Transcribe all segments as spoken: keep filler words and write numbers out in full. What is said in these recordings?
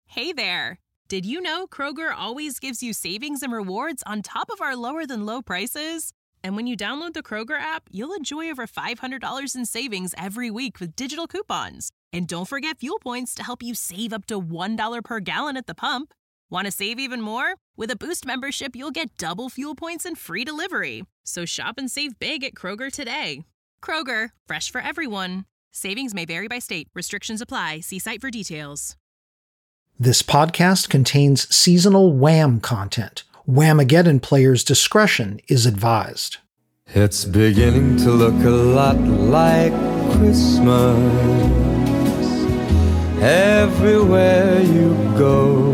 Hey there! Did you know Kroger always gives you savings and rewards on top of our lower-than-low prices? And when you download the Kroger app, you'll enjoy over five hundred dollars in savings every week with digital coupons. And don't forget fuel points to help you save up to one dollar per gallon at the pump. Want to save even more? With a Boost membership, you'll get double fuel points and free delivery. So shop and save big at Kroger today. Kroger, fresh for everyone. Savings may vary by state. Restrictions apply. See site for details. This podcast contains seasonal Wham content. Whamageddon players' discretion is advised. It's beginning to look a lot like Christmas everywhere you go.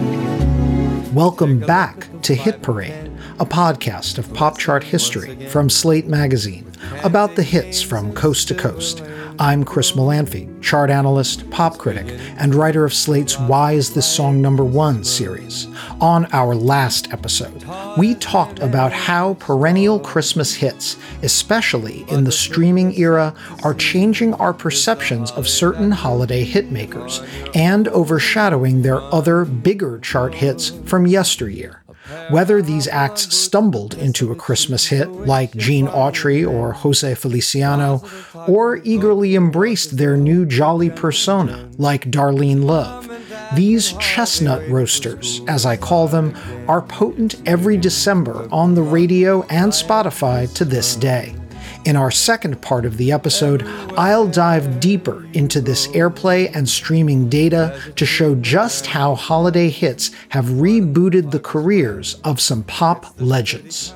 Welcome back to Hit Parade, a podcast of pop chart history from Slate Magazine about the hits from coast to coast. I'm Chris Molanphy, chart analyst, pop critic, and writer of Slate's Why Is This Song Number One series. On our last episode, we talked about how perennial Christmas hits, especially in the streaming era, are changing our perceptions of certain holiday hitmakers and overshadowing their other bigger chart hits from yesteryear. Whether these acts stumbled into a Christmas hit like Gene Autry or Jose Feliciano, or eagerly embraced their new jolly persona like Darlene Love, these chestnut roasters, as I call them, are potent every December on the radio and Spotify to this day. In our second part of the episode, I'll dive deeper into this airplay and streaming data to show just how holiday hits have rebooted the careers of some pop legends.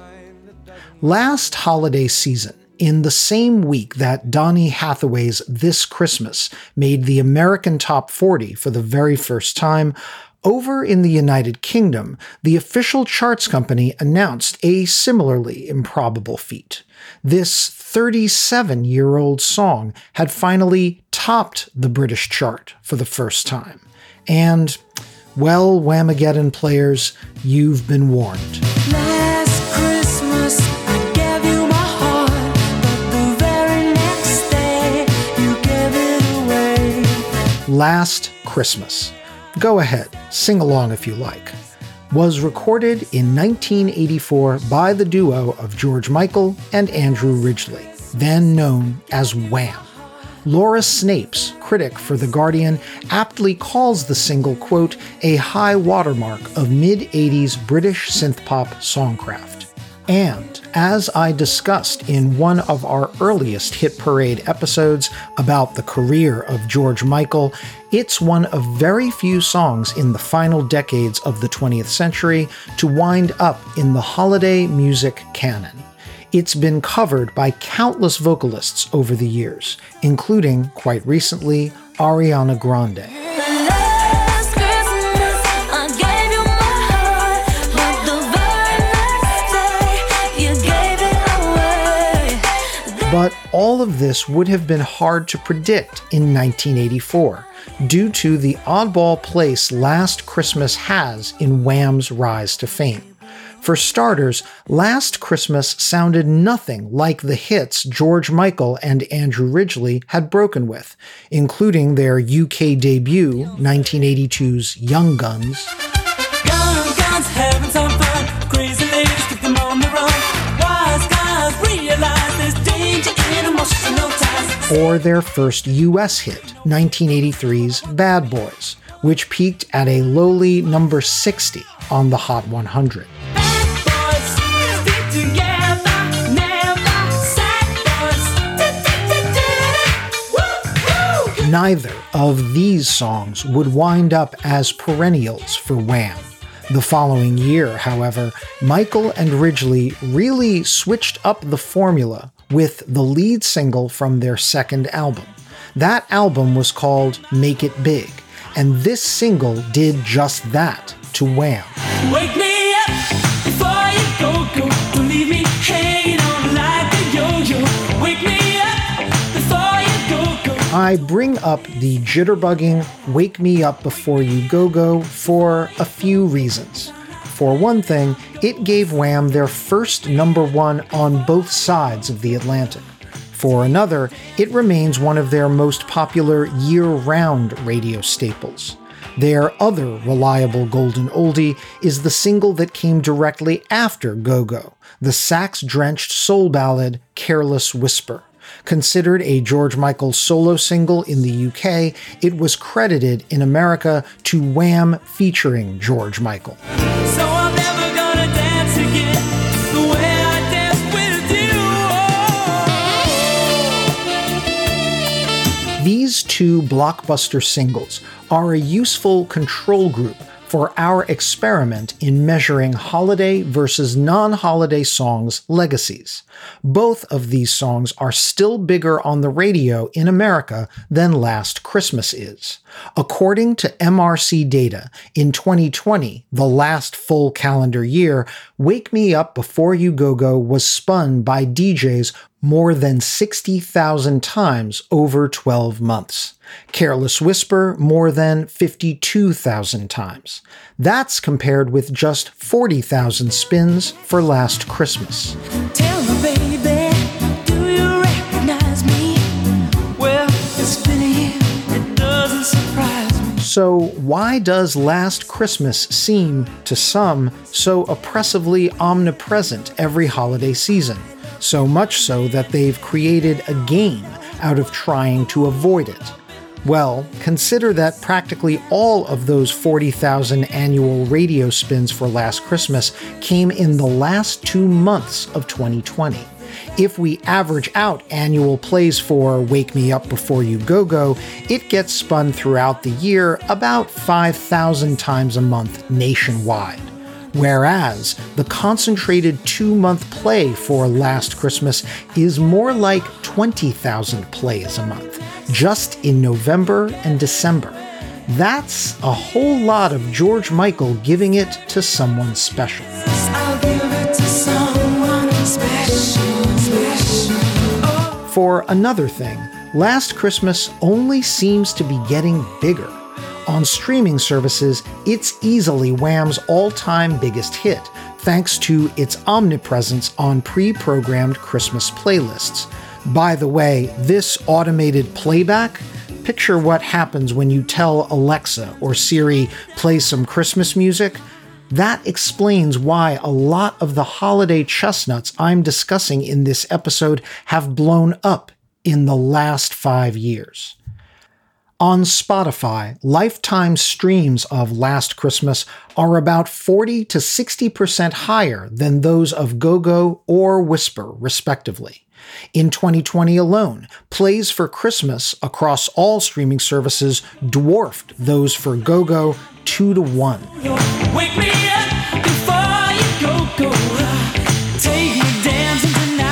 Last holiday season, in the same week that Donny Hathaway's This Christmas made the American Top forty for the very first time, over in the United Kingdom, the official charts company announced a similarly improbable feat. This thirty-seven-year-old song had finally topped the British chart for the first time. And, well, Whamageddon players, you've been warned. Last Christmas, I gave you my heart, but the very next day, you gave it away. Last Christmas. Go ahead, sing along if you like. Was recorded in nineteen eighty-four by the duo of George Michael and Andrew Ridgeley, then known as Wham. Laura Snapes, critic for The Guardian, aptly calls the single, quote, a high watermark of mid-eighties British synth-pop songcraft. And, as I discussed in one of our earliest Hit Parade episodes about the career of George Michael, it's one of very few songs in the final decades of the twentieth century to wind up in the holiday music canon. It's been covered by countless vocalists over the years, including, quite recently, Ariana Grande. But all of this would have been hard to predict in nineteen eighty-four, due to the oddball place Last Christmas has in Wham's rise to fame. For starters, Last Christmas sounded nothing like the hits George Michael and Andrew Ridgeley had broken with, including their U K debut, nineteen eighty-two's Young Guns, Young guns having some fun, crazy ladies keep them on the run. Wise guys realize there's danger in emotional ties. or their first U S hit, nineteen eighty-three's Bad Boys, which peaked at a lowly number sixty on the Hot one hundred. Neither of these songs would wind up as perennials for Wham. The following year, however, Michael and Ridgeley really switched up the formula with the lead single from their second album. That album was called Make It Big, and this single did just that to Wham. Wake me up before you go, go. Don't leave me hanging on like a yo-yo. Wake me up before you go, go. I bring up the jitterbugging Wake Me Up Before You Go Go for a few reasons. For one thing, it gave Wham their first number one on both sides of the Atlantic. For another, it remains one of their most popular year-round radio staples. Their other reliable golden oldie is the single that came directly after Go-Go, the sax-drenched soul ballad Careless Whisper. Considered a George Michael solo single in the U K, it was credited in America to Wham featuring George Michael. So I'm never gonna dance again the way I danced with you. These two blockbuster singles are a useful control group for our experiment in measuring holiday versus non-holiday songs' legacies. Both of these songs are still bigger on the radio in America than Last Christmas is. According to M R C data, in twenty twenty, the last full calendar year, Wake Me Up Before You Go-Go was spun by D Js more than sixty thousand times over twelve months. Careless Whisper more than fifty-two thousand times. That's compared with just forty thousand spins for Last Christmas. Tell me, baby, do you recognize me? Well, it's been a year, it doesn't surprise me. So why does Last Christmas seem, to some, so oppressively omnipresent every holiday season? So much so that they've created a game out of trying to avoid it. Well, consider that practically all of those forty thousand annual radio spins for Last Christmas came in the last two months of twenty twenty. If we average out annual plays for Wake Me Up Before You Go-Go, it gets spun throughout the year about five thousand times a month nationwide. Whereas the concentrated two-month play for Last Christmas is more like twenty thousand plays a month, just in November and December. That's a whole lot of George Michael giving it to someone special. I'll give it to someone special, special. Oh. For another thing, Last Christmas only seems to be getting bigger. On streaming services, it's easily Wham's all-time biggest hit, thanks to its omnipresence on pre-programmed Christmas playlists. By the way, this automated playback, picture what happens when you tell Alexa or Siri, play some Christmas music. That explains why a lot of the holiday chestnuts I'm discussing in this episode have blown up in the last five years. On Spotify, lifetime streams of Last Christmas are about forty to sixty percent higher than those of Go-Go or Whisper, respectively. In twenty twenty alone, plays for Christmas across all streaming services dwarfed those for Go-Go two to one. Wake me up before you go, go. Take me dancing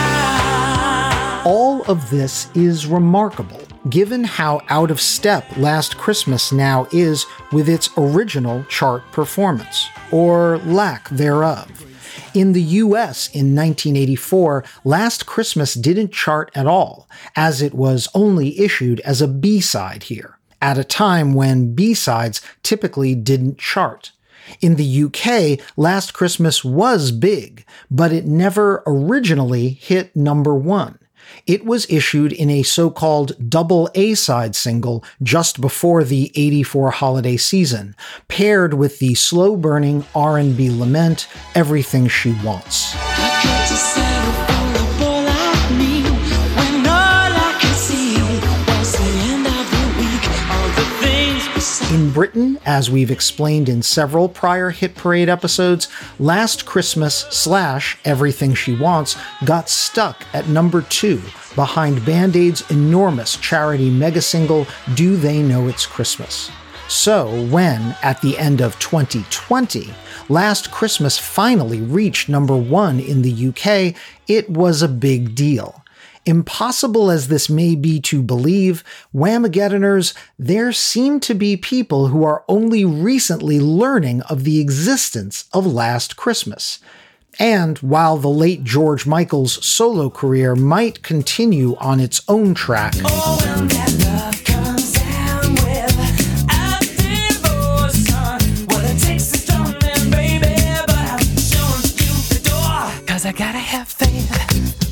tonight. All of this is remarkable, given how out of step Last Christmas now is with its original chart performance, or lack thereof. In the U S in nineteen eighty-four, Last Christmas didn't chart at all, as it was only issued as a B-side here, at a time when B-sides typically didn't chart. In the U K, Last Christmas was big, but it never originally hit number one. It was issued in a so-called double A-side single just before the eighty-four holiday season, paired with the slow-burning R and B lament, Everything She Wants. I got to settle for a boy like me, when all I can see was the end of the week, all the things we said. In Britain, as we've explained in several prior Hit Parade episodes, Last Christmas slash Everything She Wants got stuck at number two behind Band Aid's enormous charity mega single, Do They Know It's Christmas? So when, at the end of twenty twenty, Last Christmas finally reached number one in the U K, it was a big deal. Impossible as this may be to believe, Whamageddoners, there seem to be people who are only recently learning of the existence of Last Christmas. And while the late George Michael's solo career might continue on its own track, Oh, when that love comes down with a divorce, son, well, it takes a strong man, baby, but I'm showing you the door, 'cause I gotta have faith.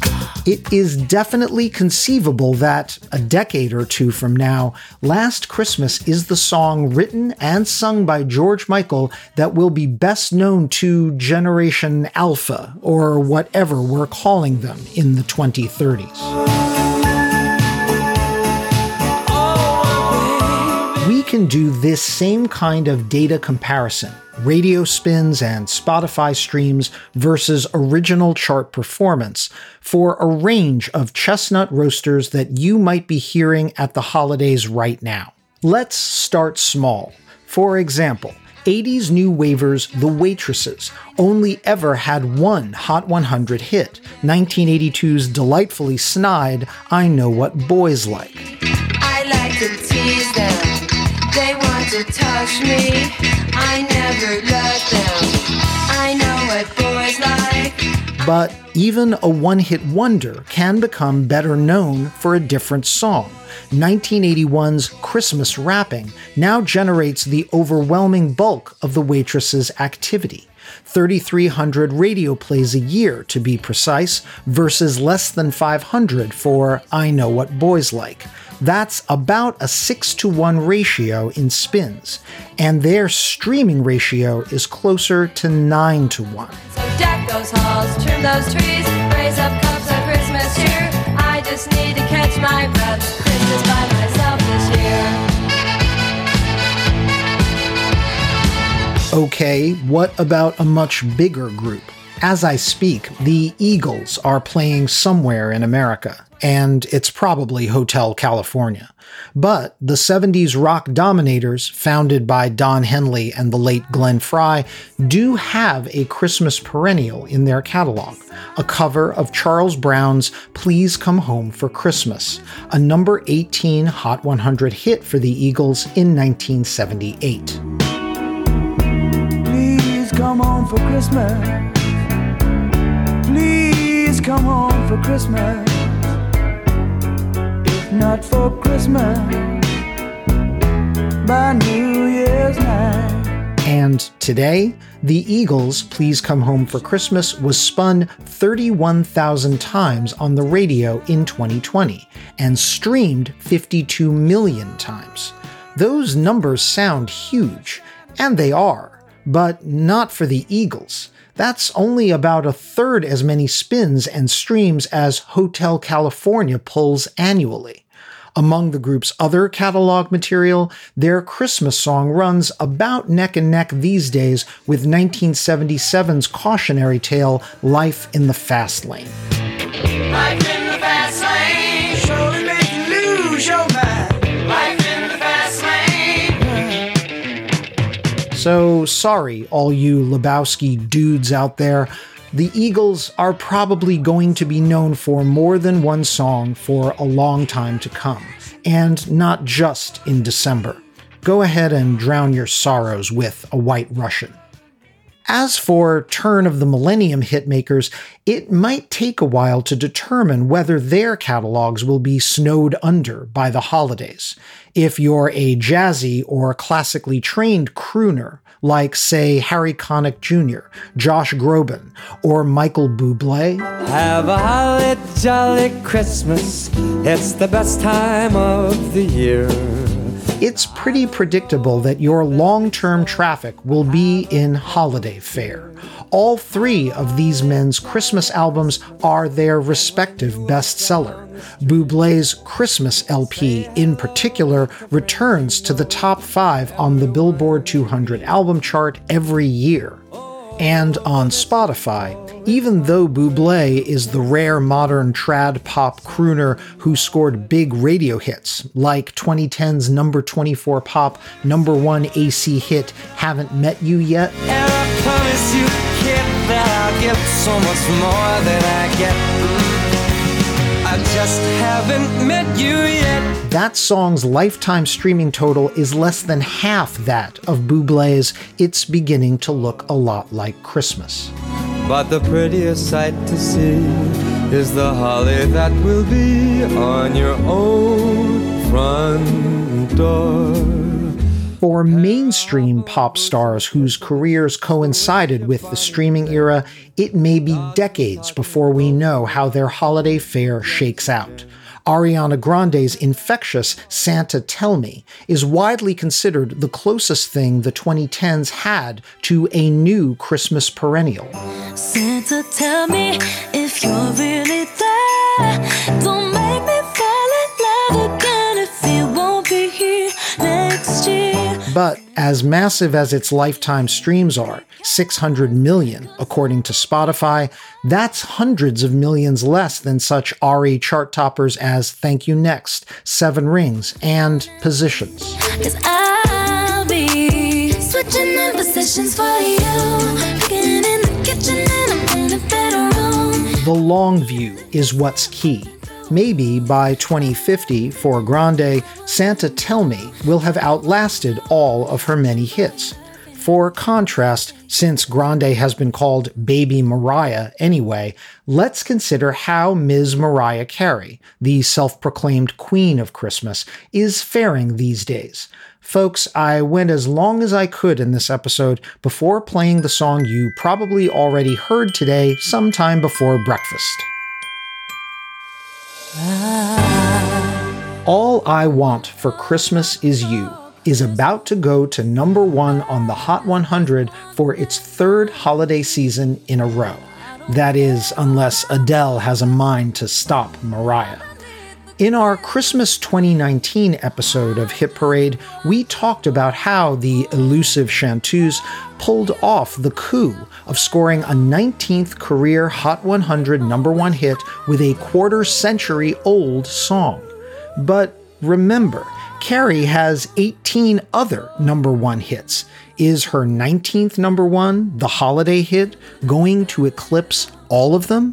it is definitely conceivable that a decade or two from now, Last Christmas is the song written and sung by George Michael that will be best known to Generation Alpha, or whatever we're calling them in the twenty thirties. We can do this same kind of data comparison, radio spins and Spotify streams versus original chart performance, for a range of chestnut roasters that you might be hearing at the holidays right now. Let's start small. For example, eighties new wavers The Waitresses only ever had one Hot one hundred hit, nineteen eighty-two's delightfully snide I Know What Boys Like. I like to tease them. They want to touch me. I never let them. I know what boys like. But even a one-hit wonder can become better known for a different song. nineteen eighty-one's Christmas Wrapping now generates the overwhelming bulk of The Waitress's activity. thirty-three hundred radio plays a year, to be precise, versus less than five hundred for I Know What Boys Like. That's about a six to one ratio in spins, and their streaming ratio is closer to nine to one. So deck those halls, trim those trees, raise up cups of Christmas cheer. I just need to catch my breath. Christmas by myself this year. Okay, what about a much bigger group? As I speak, the Eagles are playing somewhere in America, and it's probably Hotel California. But the seventies rock dominators, founded by Don Henley and the late Glenn Frey, do have a Christmas perennial in their catalog, a cover of Charles Brown's Please Come Home for Christmas, a number eighteen Hot one hundred hit for the Eagles in nineteen seventy-eight. Please come home for Christmas. Please come home for Christmas. If not for Christmas, by New Year's night. And today, the Eagles' Please Come Home for Christmas was spun thirty-one thousand times on the radio in twenty twenty and streamed fifty-two million times. Those numbers sound huge, and they are, but not for the Eagles. That's only about a third as many spins and streams as Hotel California pulls annually. Among the group's other catalog material, their Christmas song runs about neck and neck these days with nineteen seventy-seven's cautionary tale, Life in the Fast Lane. Life in the fast lane. Surely make you lose your mind. Life in the fast lane. So sorry, all you Lebowski dudes out there. The Eagles are probably going to be known for more than one song for a long time to come, and not just in December. Go ahead and drown your sorrows with A White Russian. As for turn of the millennium hitmakers, it might take a while to determine whether their catalogs will be snowed under by the holidays. If you're a jazzy or classically trained crooner, like, say, Harry Connick Junior, Josh Groban, or Michael Bublé, Have a holly jolly Christmas. It's the best time of the year. it's pretty predictable that your long-term traffic will be in holiday fare. All three of these men's Christmas albums are their respective bestseller. Bublé's Christmas L P, in particular, returns to the top five on the Billboard two hundred album chart every year. And on Spotify, even though Bublé is the rare modern trad pop crooner who scored big radio hits, like twenty ten's number twenty-four pop, number one A C hit, Haven't Met You Yet, And I promise you, kid, that I'll give so much more than I get. I just haven't met you yet. that song's lifetime streaming total is less than half that of Bublé's It's Beginning to Look a Lot Like Christmas. But the prettiest sight to see is the holly that will be on your own front door. For mainstream pop stars whose careers coincided with the streaming era, it may be decades before we know how their holiday fare shakes out. Ariana Grande's infectious Santa Tell Me is widely considered the closest thing the twenty tens had to a new Christmas perennial. Santa, tell me if you're really there. Don't make me fall in love again if you won't be here next year. But as massive as its lifetime streams are, six hundred million according to Spotify, that's hundreds of millions less than such R E chart toppers as Thank You Next, Seven Rings, and Positions. 'Cause I'll be switching in positions for you. Cooking in the kitchen and I'm in a bedroom. The long view is what's key. Maybe by twenty fifty, for Grande, Santa Tell Me will have outlasted all of her many hits. For contrast, since Grande has been called Baby Mariah anyway, let's consider how Miz Mariah Carey, the self-proclaimed Queen of Christmas, is faring these days. Folks, I went as long as I could in this episode before playing the song you probably already heard today sometime before breakfast. All I Want for Christmas Is You is about to go to number one on the Hot one hundred for its third holiday season in a row. That is, unless Adele has a mind to stop Mariah. In our Christmas twenty nineteen episode of Hit Parade, we talked about how the elusive Chanteuse pulled off the coup of scoring a nineteenth career Hot one hundred number one hit with a quarter century old song. But remember, Carey has eighteen other number one hits. Is her nineteenth number one, the holiday hit, going to eclipse all of them?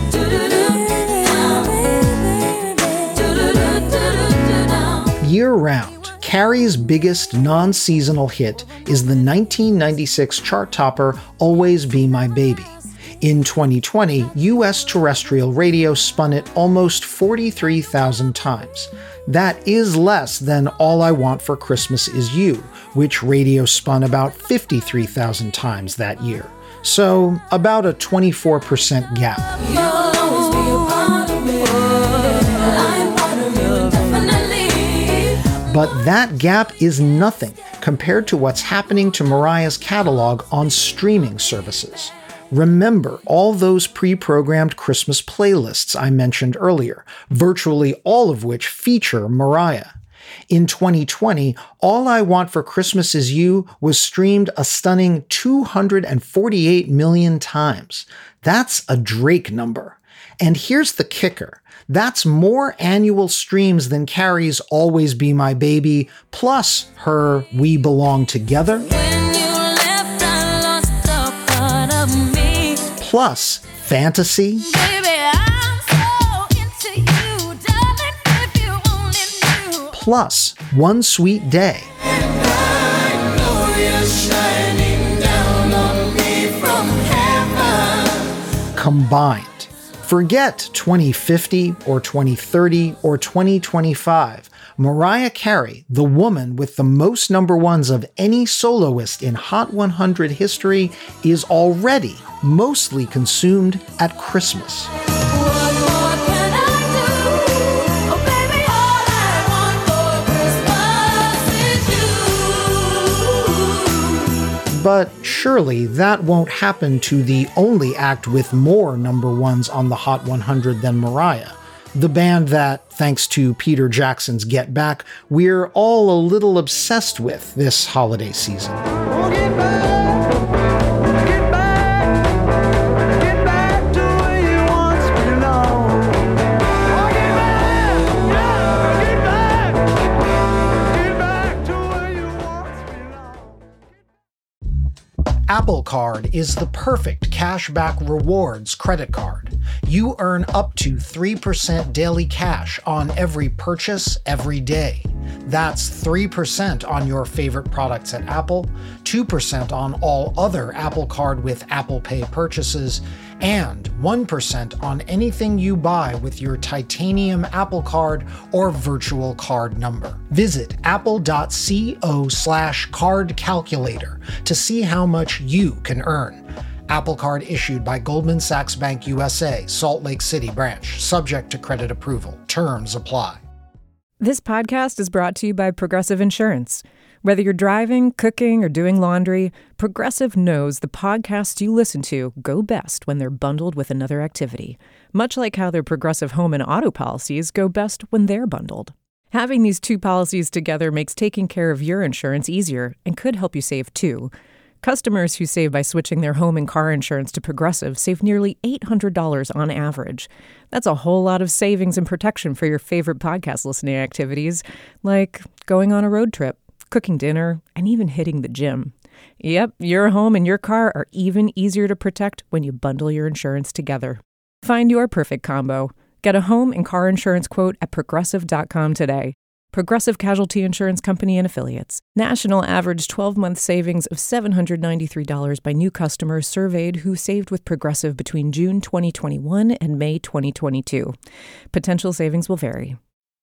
Year-round, Carey's biggest non-seasonal hit is the nineteen ninety-six chart topper Always Be My Baby. In twenty twenty, U S terrestrial radio spun it almost forty-three thousand times. That is less than All I Want for Christmas Is You, which radio spun about fifty-three thousand times that year. So, about a twenty-four percent gap. But that gap is nothing compared to what's happening to Mariah's catalog on streaming services. Remember all those pre-programmed Christmas playlists I mentioned earlier, virtually all of which feature Mariah. In twenty twenty, All I Want for Christmas Is You was streamed a stunning two hundred forty-eight million times. That's a Drake number. And here's the kicker. That's more annual streams than Carey's Always Be My Baby, plus her We Belong Together, Left, me. plus Fantasy, Baby, I'm so into you, darling, if you only knew. plus One Sweet Day. I know you're shining down on me from heaven. Combined. Forget twenty fifty or twenty thirty or twenty twenty-five. Mariah Carey, the woman with the most number ones of any soloist in Hot one hundred history, is already mostly consumed at Christmas. What more can I do? Oh, baby, all I want for Christmas is you. But surely that won't happen to the only act with more number ones on the Hot one hundred than Mariah. The band that, thanks to Peter Jackson's Get Back, we're all a little obsessed with this holiday season. Oh, get back, get back, get back to where you once belonged. Oh, get back, get back, get back to where you once belonged. Apple Card is the perfect cashback rewards credit card. You earn up to three percent daily cash on every purchase every day. That's three percent on your favorite products at Apple, two percent on all other Apple Card with Apple Pay purchases, and one percent on anything you buy with your titanium Apple Card or virtual card number. Visit apple.co slash card calculator to see how much you can earn. Apple Card issued by Goldman Sachs Bank U S A, Salt Lake City branch, subject to credit approval. Terms apply. This podcast is brought to you by Progressive Insurance. Whether you're driving, cooking, or doing laundry, Progressive knows the podcasts you listen to go best when they're bundled with another activity, much like how their Progressive home and auto policies go best when they're bundled. Having these two policies together makes taking care of your insurance easier and could help you save too. Customers who save by switching their home and car insurance to Progressive save nearly eight hundred dollars on average. That's a whole lot of savings and protection for your favorite podcast listening activities, like going on a road trip, cooking dinner, and even hitting the gym. Yep, your home and your car are even easier to protect when you bundle your insurance together. Find your perfect combo. Get a home and car insurance quote at progressive dot com today. Progressive Casualty Insurance Company and Affiliates. National average twelve-month savings of seven hundred ninety-three dollars by new customers surveyed who saved with Progressive between June twenty twenty-one and May twenty twenty-two. Potential savings will vary.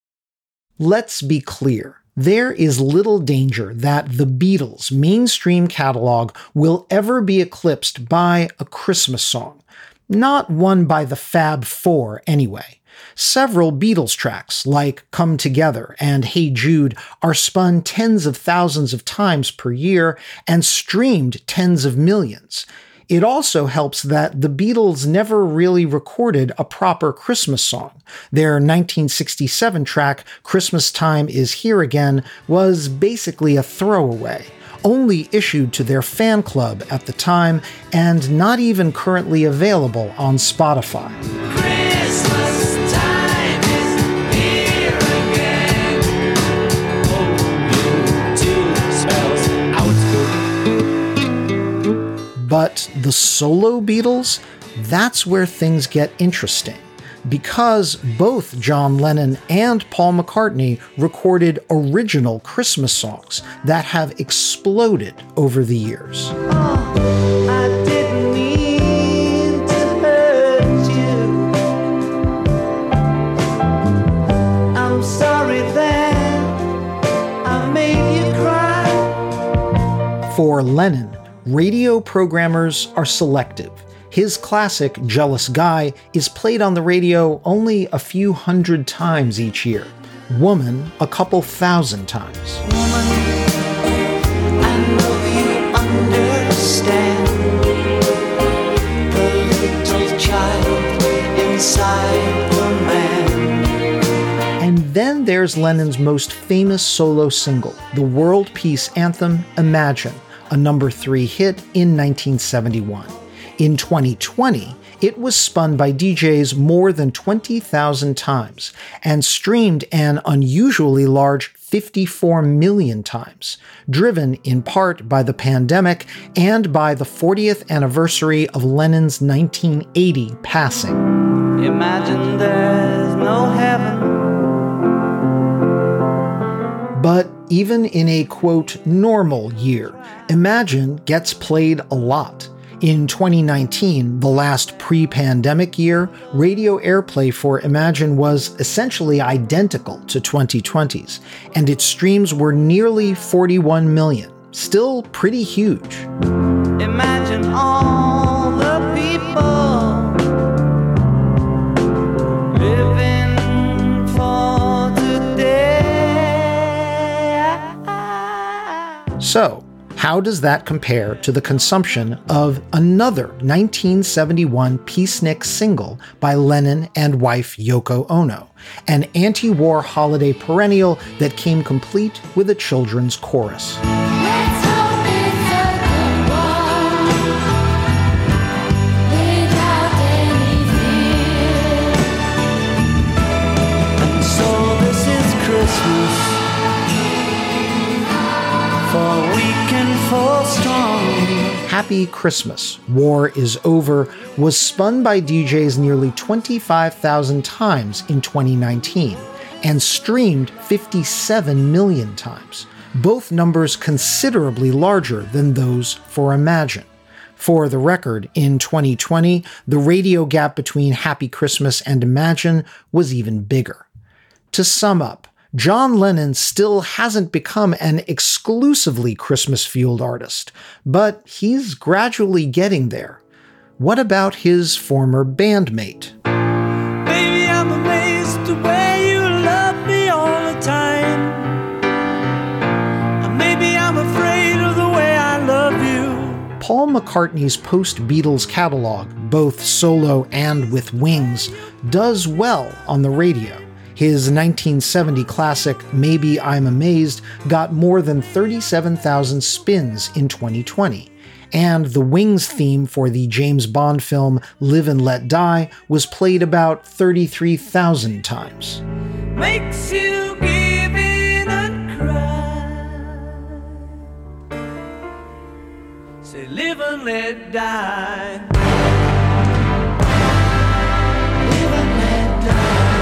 Let's be clear. There is little danger that the Beatles' mainstream catalog will ever be eclipsed by a Christmas song. Not one by the Fab Four, anyway. Several Beatles tracks, like Come Together and Hey Jude, are spun tens of thousands of times per year and streamed tens of millions. It also helps that the Beatles never really recorded a proper Christmas song. Their nineteen sixty-seven track, Christmas Time Is Here Again, was basically a throwaway, only issued to their fan club at the time and not even currently available on Spotify. Christmas time is here again. Oh, you two spells out. But the solo Beatles, that's where things get interesting, because both John Lennon and Paul McCartney recorded original Christmas songs that have exploded over the years. Oh, I didn't mean to hurt you. I'm sorry that I made you cry. For Lennon, radio programmers are selective. His classic Jealous Guy is played on the radio only a few hundred times each year. Woman, a couple thousand times. Woman, I know you understand the little child inside the man. And then there's Lennon's most famous solo single, the world peace anthem, Imagine, a number three hit in nineteen seventy-one. In twenty twenty, it was spun by D Js more than twenty thousand times and streamed an unusually large fifty-four million times, driven in part by the pandemic and by the fortieth anniversary of Lennon's nineteen eighty passing. Imagine there's no heaven. But even in a, quote, normal year, Imagine gets played a lot. In twenty nineteen, the last pre-pandemic year, radio airplay for Imagine was essentially identical to twenty twenty's, and its streams were nearly forty-one million, still pretty huge. Imagine all the people living for today. So, how does that compare to the consumption of another nineteen seventy-one peacenik single by Lennon and wife Yoko Ono, an anti-war holiday perennial that came complete with a children's chorus? Let's hope it's a good one without any fear. And so this is Christmas for weak and for strong. Happy Christmas, War is Over was spun by D Js nearly twenty-five thousand times in twenty nineteen, and streamed fifty-seven million times, both numbers considerably larger than those for Imagine. For the record, in twenty twenty, the radio gap between Happy Christmas and Imagine was even bigger. To sum up, John Lennon still hasn't become an exclusively Christmas-fueled artist, but he's gradually getting there. What about his former bandmate? Baby, I'm amazed the way you love me all the time. Maybe I'm afraid of the way I love you. Paul McCartney's post-Beatles catalog, both solo and with Wings, does well on the radio. His nineteen seventy classic, Maybe I'm Amazed, got more than thirty-seven thousand spins in twenty twenty. And the Wings theme for the James Bond film Live and Let Die was played about thirty-three thousand times. Makes you give in and cry. Say live and let die. Live and let die.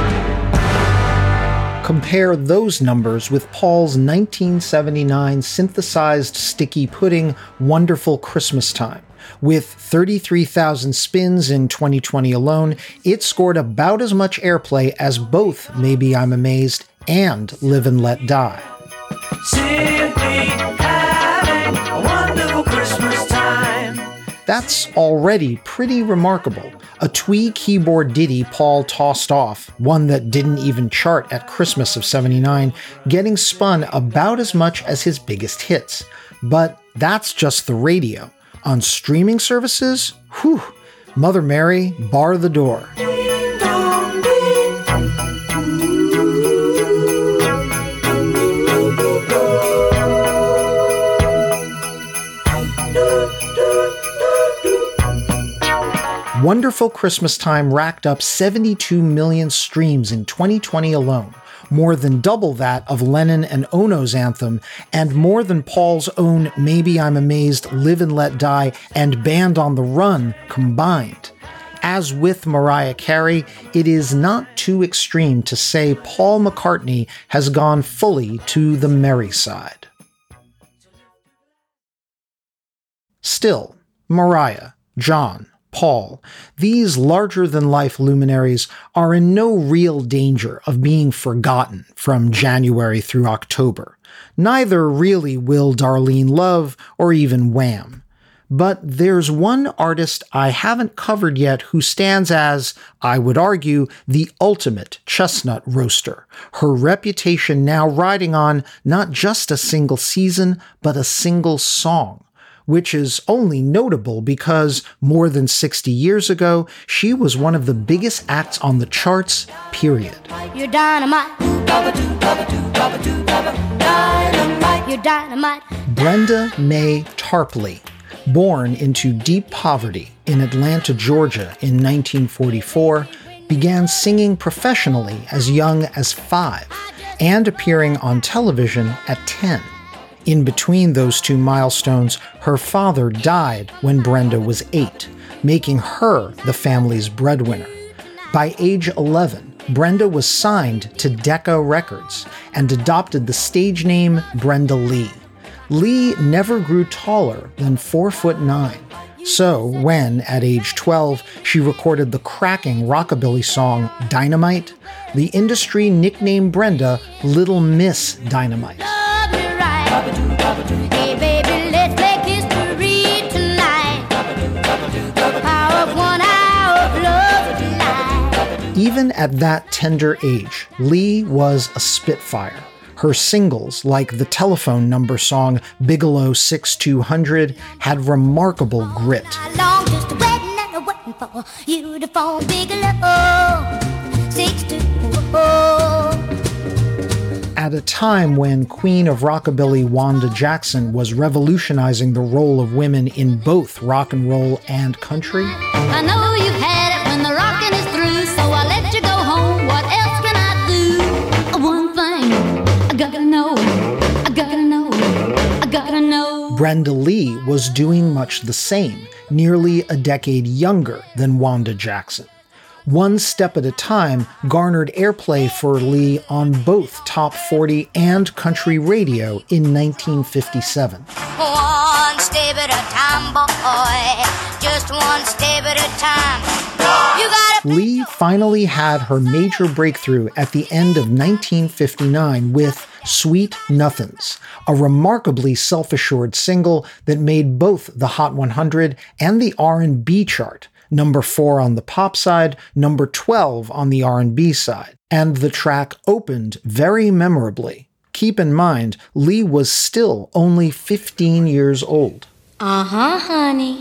Compare those numbers with Paul's nineteen seventy-nine synthesized Sticky Pudding Wonderful Christmas Time. With thirty-three thousand spins in twenty twenty alone, it scored about as much airplay as both Maybe I'm Amazed and Live and Let Die. Simply having a wonderful Christmas time. That's already pretty remarkable. A twee keyboard ditty Paul tossed off, one that didn't even chart at Christmas of seventy-nine, getting spun about as much as his biggest hits. But that's just the radio. On streaming services, whew, Mother Mary, bar the door. Wonderful Christmas Time racked up seventy-two million streams in twenty twenty alone, more than double that of Lennon and Ono's anthem, and more than Paul's own Maybe I'm Amazed, Live and Let Die, and Band on the Run combined. As with Mariah Carey, it is not too extreme to say Paul McCartney has gone fully to the merry side. Still, Mariah, John, Paul, these larger-than-life luminaries are in no real danger of being forgotten from January through October. Neither really will Darlene Love or even Wham. But there's one artist I haven't covered yet who stands as, I would argue, the ultimate chestnut roaster, her reputation now riding on not just a single season, but a single song, which is only notable because more than sixty years ago, she was one of the biggest acts on the charts, period. You're dynamite. Dynamite. You're dynamite. Brenda Mae Tarpley, born into deep poverty in Atlanta, Georgia in nineteen forty-four, began singing professionally as young as five and appearing on television at ten. In between those two milestones, her father died when Brenda was eight, making her the family's breadwinner. By age eleven, Brenda was signed to Decca Records and adopted the stage name Brenda Lee. Lee never grew taller than four foot nine. So when, at age twelve, she recorded the cracking rockabilly song Dynamite, the industry nicknamed Brenda Little Miss Dynamite. Hey baby, let's make history tonight. The power of one hour of love tonight. Even at that tender age, Lee was a spitfire. Her singles, like the telephone number song Bigelow sixty-two hundred, had remarkable grit. Long just waiting and waiting for you to phone Bigelow sixty-two hundred. At a time when Queen of Rockabilly Wanda Jackson was revolutionizing the role of women in both rock and roll and country, I know you've had it when the rockin' is through, so I'll let you go home. What else can I do? One thing I gotta know, I gotta know, I gotta know. Brenda Lee was doing much the same, nearly a decade younger than Wanda Jackson. One Step at a Time garnered airplay for Lee on both Top forty and country radio in nineteen fifty-seven. One step at a time, boy. Just one step at a time. You gotta... Lee finally had her major breakthrough at the end of nineteen fifty-nine with Sweet Nothings, a remarkably self-assured single that made both the Hot one hundred and the R and B chart, number four on the pop side, number twelve on the R and B side, and the track opened very memorably. Keep in mind, Lee was still only fifteen years old. Uh-huh, honey.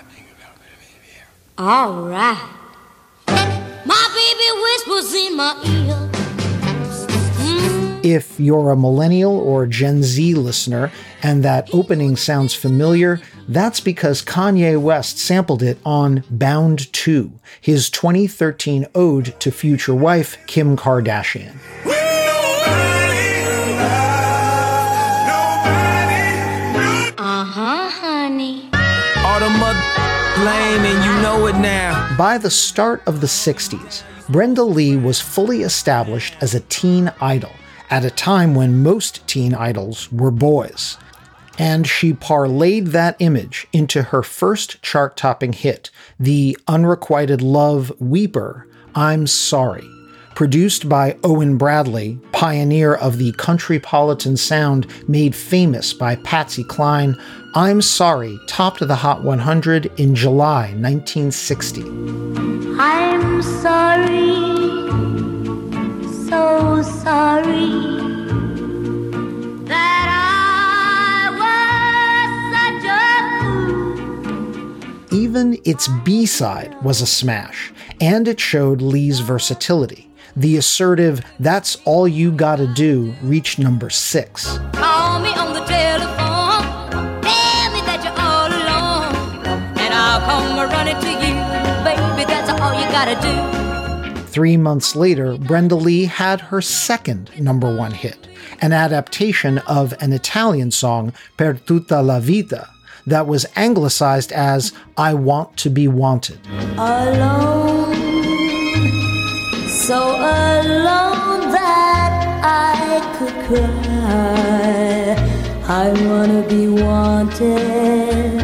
All right. My baby whispers in my ear. Mm. If you're a millennial or Gen Z listener and that opening sounds familiar, that's because Kanye West sampled it on Bound two, his twenty thirteen ode to future wife Kim Kardashian. Uh-huh, honey. All the mother lame and you know it now. By the start of the sixties, Brenda Lee was fully established as a teen idol at a time when most teen idols were boys. And she parlayed that image into her first chart-topping hit, the unrequited love weeper, I'm Sorry. Produced by Owen Bradley, pioneer of the countrypolitan sound made famous by Patsy Cline, I'm Sorry topped the Hot one hundred in July nineteen sixty. I'm sorry, so sorry that I was such a fool. Even its B-side was a smash, and it showed Lee's versatility. The assertive, that's all you gotta do, reached number six. Call me on the telephone, tell me that you're all alone, and I'll come running to you, baby, that's all you gotta do. Three months later, Brenda Lee had her second number one hit, an adaptation of an Italian song, Per tutta la vita, that was anglicized as I Want to Be Wanted. Alone, so alone that I could cry. I wanna be wanted.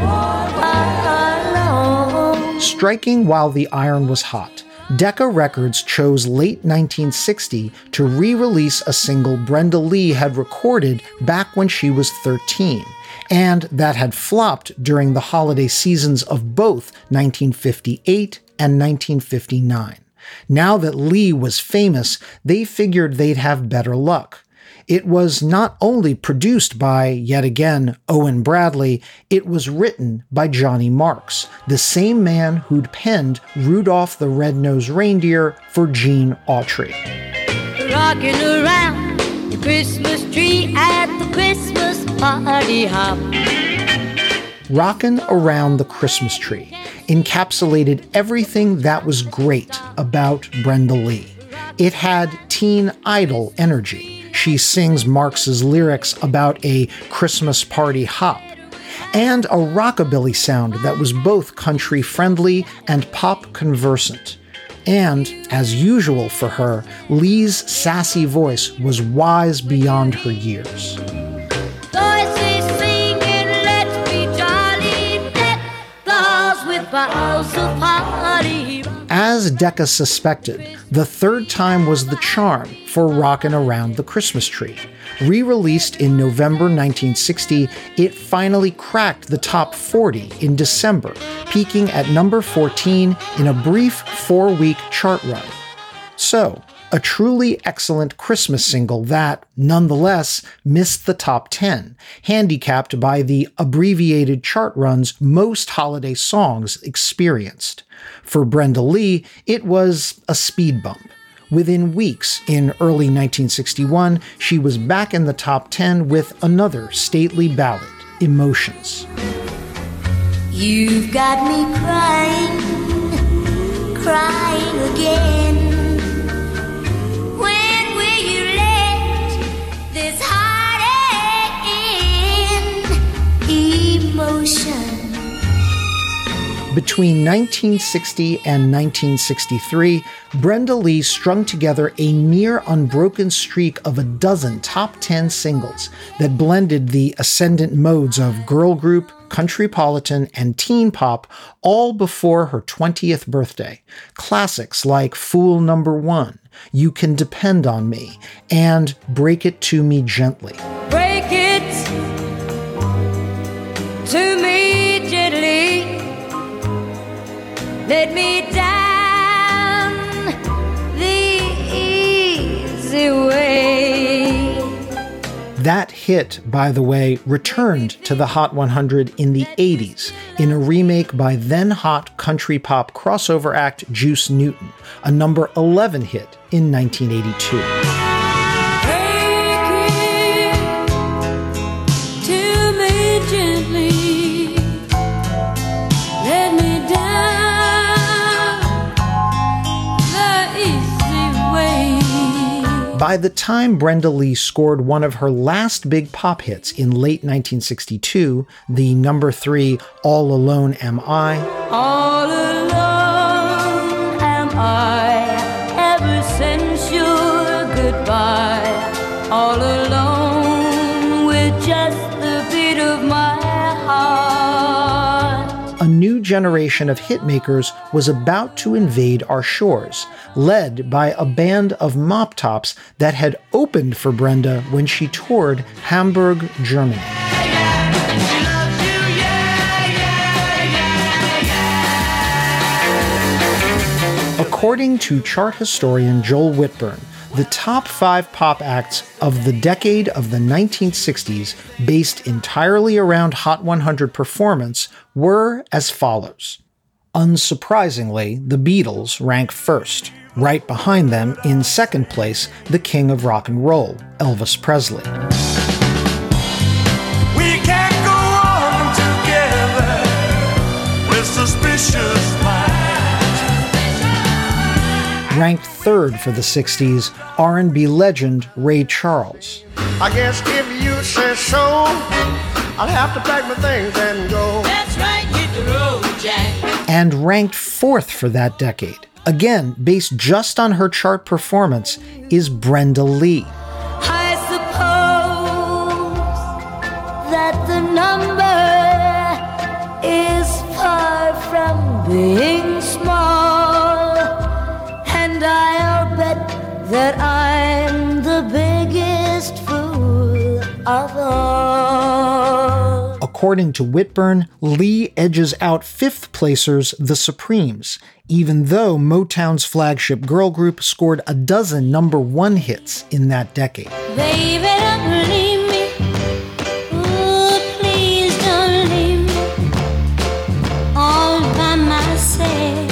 Alone. Striking while the iron was hot, Decca Records chose late nineteen sixty to re-release a single Brenda Lee had recorded back when she was thirteen, and that had flopped during the holiday seasons of both nineteen fifty-eight and nineteen fifty-nine. Now that Lee was famous, they figured they'd have better luck. It was not only produced by, yet again, Owen Bradley, it was written by Johnny Marks, the same man who'd penned Rudolph the Red-Nosed Reindeer for Gene Autry. Rocking around the Christmas tree at the Christmas party hop. Rockin' Around the Christmas Tree encapsulated everything that was great about Brenda Lee. It had teen idol energy. She sings Marx's lyrics about a Christmas party hop, and a rockabilly sound that was both country friendly and pop conversant. And, as usual for her, Lee's sassy voice was wise beyond her years. Voices singing, let's be jolly, let the house with boughs of holly. As Decca suspected, the third time was the charm for Rockin' Around the Christmas Tree. Re-released in November nineteen sixty, it finally cracked the top forty in December, peaking at number fourteen in a brief four-week chart run. So, a truly excellent Christmas single that, nonetheless, missed the top ten, handicapped by the abbreviated chart runs most holiday songs experienced. For Brenda Lee, it was a speed bump. Within weeks, in early nineteen sixty-one, she was back in the top ten with another stately ballad, Emotions. You've got me crying, crying again. When will you let this heartache in? Emotion. Between nineteen sixty and nineteen sixty-three, Brenda Lee strung together a near unbroken streak of a dozen top ten singles that blended the ascendant modes of girl group, countrypolitan, and teen pop, all before her twentieth birthday. Classics like Fool Number One, You Can Depend on Me, and Break It to Me Gently. Break it to me gently. Let me down the easy way. That hit, by the way, returned to the Hot one hundred in the eighties in a remake by then-hot country pop crossover act Juice Newton, a number eleven hit in nineteen eighty-two. By the time Brenda Lee scored one of her last big pop hits in late nineteen sixty-two, the number three All Alone Am I, All alone am I, ever since your goodbye. All alone with just the beat of my heart. A new generation of hitmakers was about to invade our shores, led by a band of mop tops that had opened for Brenda when she toured Hamburg, Germany. According to chart historian Joel Whitburn, the top five pop acts of the decade of the nineteen sixties, based entirely around Hot one hundred performance, were as follows. Unsurprisingly, the Beatles rank first. Right behind them, in second place, the king of rock and roll, Elvis Presley. We can't go on together with suspicious minds. Ranked third for the sixties, R and B legend Ray Charles. I guess if you say so, I'll have to pack my things and go. That's right, hit the road, Jack. And ranked fourth for that decade, again based just on her chart performance, is Brenda Lee. I suppose that the number is far from being small, and I'll bet that I'm the biggest fool of all. According to Whitburn, Lee edges out fifth placers The Supremes, even though Motown's flagship girl group scored a dozen number one hits in that decade. Baby, don't leave me. Ooh, please don't leave me all by myself.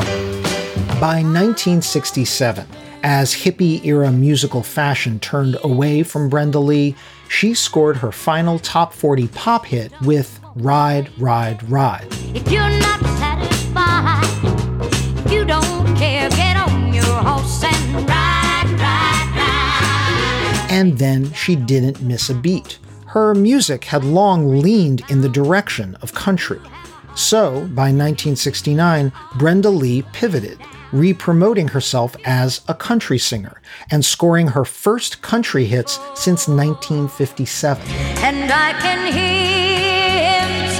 By nineteen sixty-seven, as hippie-era musical fashion turned away from Brenda Lee, she scored her final top forty pop hit with Ride, Ride, Ride. If you're not satisfied, if you don't care, get on your horse and ride, ride, ride. And then she didn't miss a beat. Her music had long leaned in the direction of country. So, by nineteen sixty-nine, Brenda Lee pivoted, re-promoting herself as a country singer and scoring her first country hits since nineteen fifty-seven. And I can hear him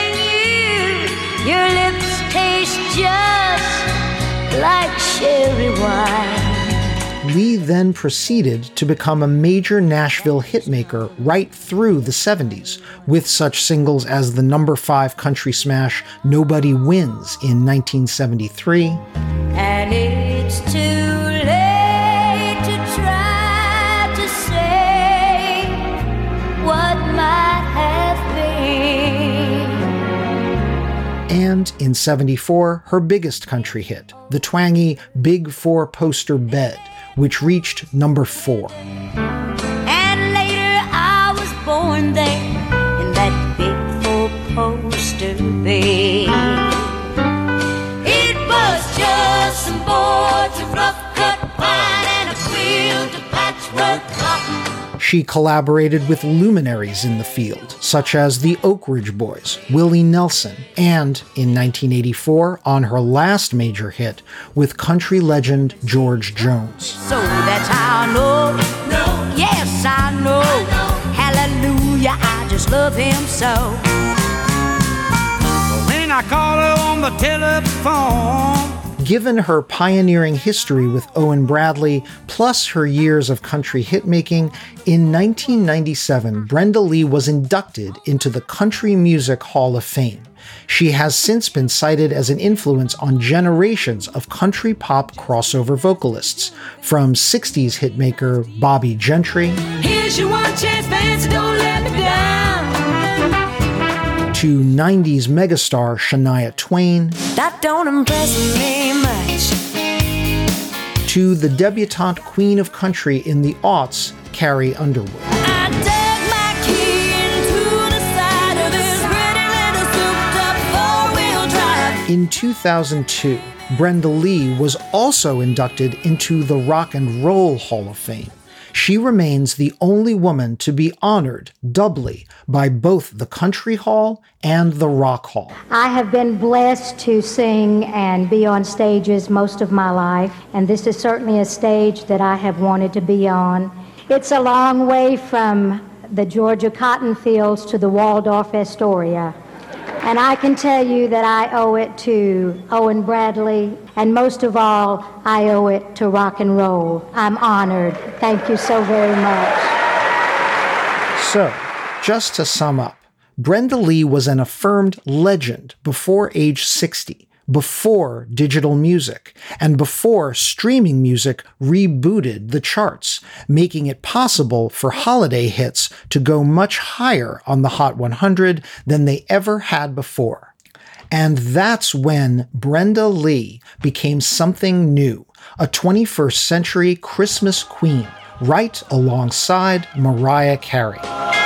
telling you, your lips taste just like cherry wine. Lee then proceeded to become a major Nashville hitmaker right through the seventies, with such singles as the number five country smash Nobody Wins in nineteen seventy-three. And it's too late to try to say what might have been. And in seventy-four, her biggest country hit, the twangy Big Four Poster Bed, which reached number four. And later I was born there in that big four poster bed. It was just some boards of rough cut pine and a quilt of patchwork cotton. She collaborated with luminaries in the field, such as the Oak Ridge Boys, Willie Nelson, and in nineteen eighty-four, on her last major hit, with country legend George Jones. So that's how I know. No. Yes, I know. I know. Hallelujah, I just love him so. When I call her on the telephone. Given her pioneering history with Owen Bradley, plus her years of country hitmaking, in nineteen ninety-seven, Brenda Lee was inducted into the Country Music Hall of Fame. She has since been cited as an influence on generations of country pop crossover vocalists, from sixties hitmaker Bobby Gentry. Here's your one chance, fancy, don't let me down. To nineties megastar Shania Twain. That don't impress me much. To the debutante queen of country in the aughts, Carrie Underwood. I dug my key into the side of this pretty little souped-up four-wheel drive. In two thousand two, Brenda Lee was also inducted into the Rock and Roll Hall of Fame. She remains the only woman to be honored doubly by both the Country Hall and the Rock Hall. I have been blessed to sing and be on stages most of my life, and this is certainly a stage that I have wanted to be on. It's a long way from the Georgia cotton fields to the Waldorf Astoria. And I can tell you that I owe it to Owen Bradley, and most of all, I owe it to rock and roll. I'm honored. Thank you so very much. So, just to sum up, Brenda Lee was an affirmed legend before age sixty, before digital music, and before streaming music rebooted the charts, making it possible for holiday hits to go much higher on the Hot one hundred than they ever had before. And that's when Brenda Lee became something new, a twenty-first century Christmas queen, right alongside Mariah Carey.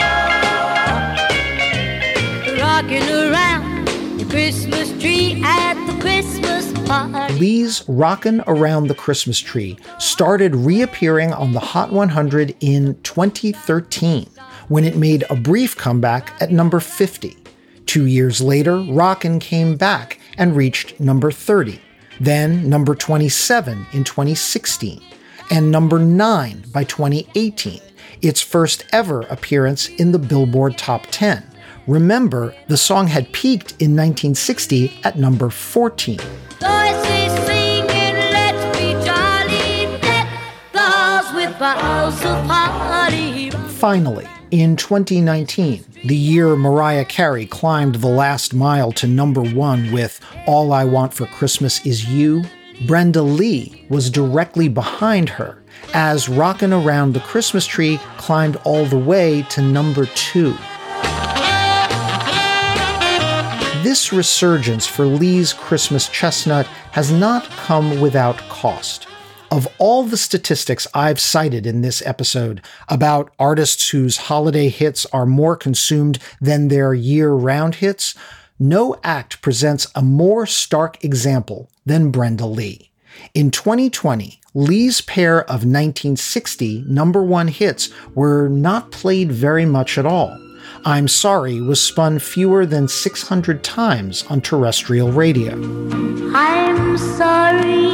Rocking around the Christmas tree at the Christmas party. Lee's Rockin' Around the Christmas Tree started reappearing on the Hot one hundred in twenty thirteen, when it made a brief comeback at number fifty. Two years later, Rockin' came back and reached number thirty, then number twenty-seven in twenty sixteen, and number nine by twenty eighteen, its first ever appearance in the Billboard Top ten. Remember, the song had peaked in nineteen sixty at number fourteen. Voices singing, let's be jolly, let the halls with boughs of holly. Finally, in twenty nineteen, the year Mariah Carey climbed the last mile to number one with All I Want for Christmas Is You, Brenda Lee was directly behind her as Rockin' Around the Christmas Tree climbed all the way to number two. This resurgence for Lee's Christmas chestnut has not come without cost. Of all the statistics I've cited in this episode about artists whose holiday hits are more consumed than their year-round hits, no act presents a more stark example than Brenda Lee. In twenty twenty, Lee's pair of nineteen sixty number one hits were not played very much at all. I'm Sorry was spun fewer than six hundred times on terrestrial radio. I'm sorry,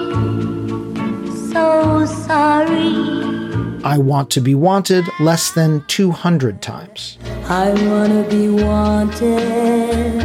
so sorry. I Want to Be Wanted less than two hundred times. I wanna be wanted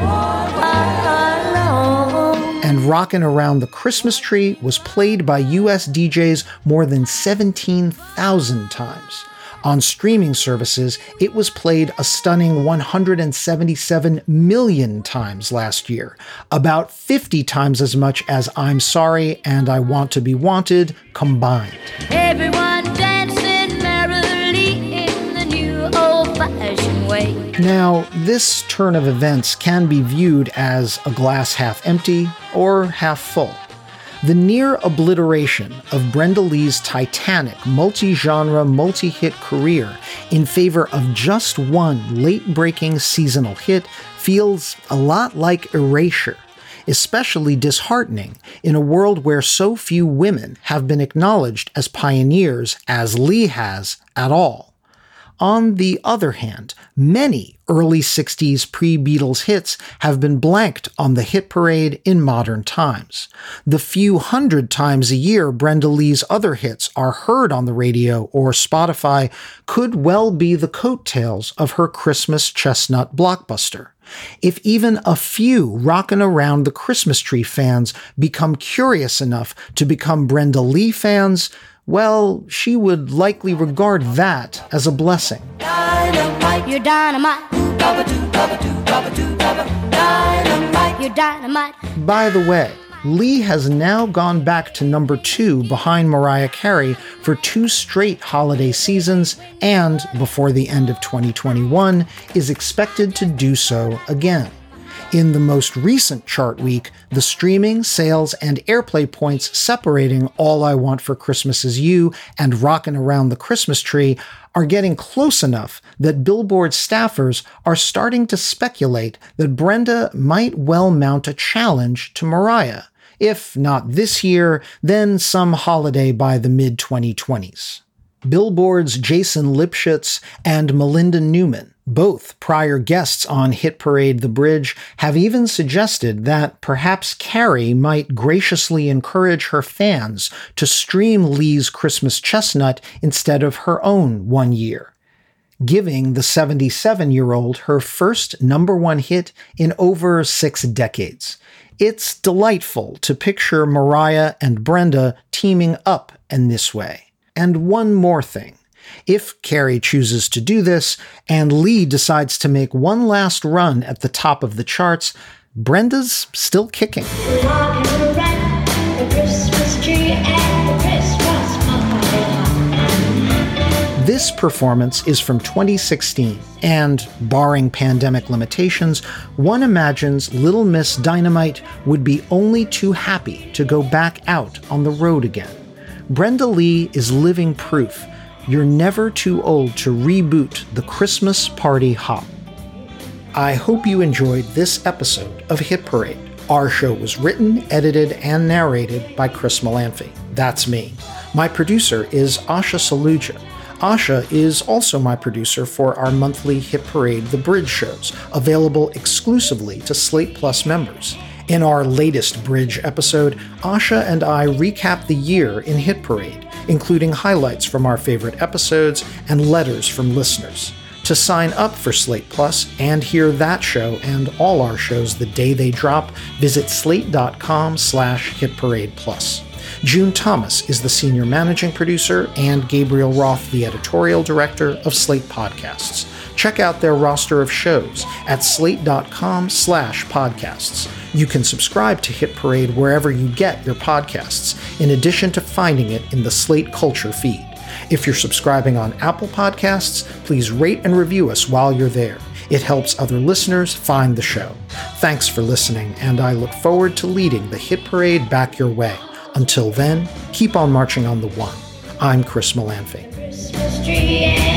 alone. And Rockin' Around the Christmas Tree was played by U S D Js more than seventeen thousand times. On streaming services, it was played a stunning one hundred seventy-seven million times last year, about fifty times as much as I'm Sorry and I Want to Be Wanted combined. Everyone dancing merrily in the new old-fashioned way. Now, this turn of events can be viewed as a glass half empty or half full. The near obliteration of Brenda Lee's titanic multi-genre, multi-hit career in favor of just one late-breaking seasonal hit feels a lot like erasure, especially disheartening in a world where so few women have been acknowledged as pioneers as Lee has at all. On the other hand, many early sixties pre-Beatles hits have been blanked on the hit parade in modern times. The few hundred times a year Brenda Lee's other hits are heard on the radio or Spotify could well be the coattails of her Christmas chestnut blockbuster. If even a few Rockin' Around the Christmas Tree fans become curious enough to become Brenda Lee fans, well, she would likely regard that as a blessing. Dynamite, you're dynamite. Dynamite, you're dynamite. By the way, Lee has now gone back to number two behind Mariah Carey for two straight holiday seasons and, before the end of twenty twenty-one, is expected to do so again. In the most recent chart week, the streaming, sales, and airplay points separating All I Want for Christmas Is You and Rockin' Around the Christmas Tree are getting close enough that Billboard staffers are starting to speculate that Brenda might well mount a challenge to Mariah. If not this year, then some holiday by the mid twenty twenties. Billboard's Jason Lipschitz and Melinda Newman, both prior guests on Hit Parade The Bridge, have even suggested that perhaps Carey might graciously encourage her fans to stream Lee's Christmas Chestnut instead of her own one year, giving the seventy-seven-year-old her first number one hit in over six decades. It's delightful to picture Mariah and Brenda teaming up in this way. And one more thing. If Carey chooses to do this, and Lee decides to make one last run at the top of the charts, Brenda's still kicking. This performance is from twenty sixteen, and, barring pandemic limitations, one imagines Little Miss Dynamite would be only too happy to go back out on the road again. Brenda Lee is living proof you're never too old to reboot the Christmas party hop. I hope you enjoyed this episode of Hit Parade. Our show was written, edited, and narrated by Chris Molanphy. That's me. My producer is Asha Saluja. Asha is also my producer for our monthly Hit Parade The Bridge shows, available exclusively to Slate Plus members. In our latest Bridge episode, Asha and I recap the year in Hit Parade, including highlights from our favorite episodes and letters from listeners. To sign up for Slate Plus and hear that show and all our shows the day they drop, visit slate.com slash hitparadepluss. June Thomas is the senior managing producer and Gabriel Roth the editorial director of Slate Podcasts. Check out their roster of shows at slate.com slash podcasts. You can subscribe to Hit Parade wherever you get your podcasts, in addition to finding it in the Slate Culture feed. If you're subscribing on Apple Podcasts, please rate and review us while you're there. It helps other listeners find the show. Thanks for listening, and I look forward to leading the Hit Parade back your way. Until then, keep on marching on the one. I'm Chris Molanphy.